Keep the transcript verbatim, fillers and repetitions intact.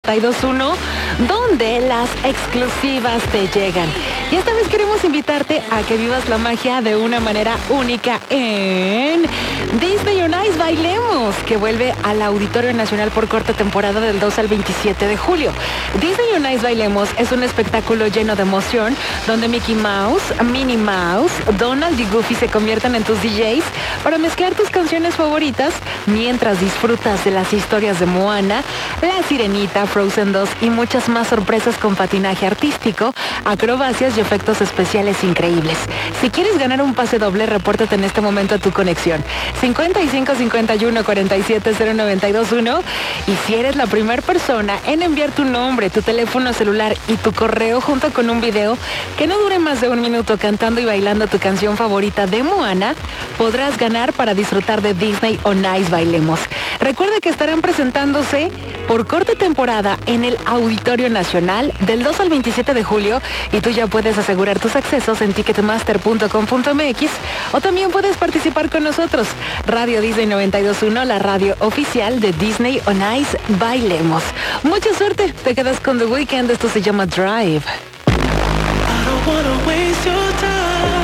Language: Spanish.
noventa y dos punto uno, donde las exclusivas te llegan. Y esta vez queremos invitarte a que vivas la magia de una manera única en Disney on Ice Bailemos, que vuelve al Auditorio Nacional por corta temporada del dos al veintisiete de julio. Disney on Ice Bailemos es un espectáculo lleno de emoción, donde Mickey Mouse, Minnie Mouse, Donald y Goofy se convierten en tus D Js para mezclar tus canciones favoritas mientras disfrutas de las historias de Moana, La Sirenita, Frozen dos y muchas más sorpresas con patinaje artístico, acrobacias y efectos especiales increíbles. Si quieres ganar un pase doble, repórtate en este momento a tu conexión cincuenta y cinco cincuenta y uno cuarenta y siete cero noventa y dos uno, y si eres la primera persona en enviar tu nombre, tu teléfono celular y tu correo junto con un video que no dure más de un minuto cantando y bailando tu canción favorita de Moana, podrás ganar para disfrutar de Disney on Ice Bailemos. Recuerda que estarán presentándose por corta temporada en el Auditorio Nacional del dos al veintisiete de julio, y tú ya puedes asegurar tus accesos en ticketmaster punto com punto m x, o también puedes participar con nosotros. Radio Disney noventa y dos punto uno, la radio oficial de Disney on Ice Bailemos. Mucha suerte, te quedas con The Weeknd, esto se llama Drive. I don't wanna waste your time.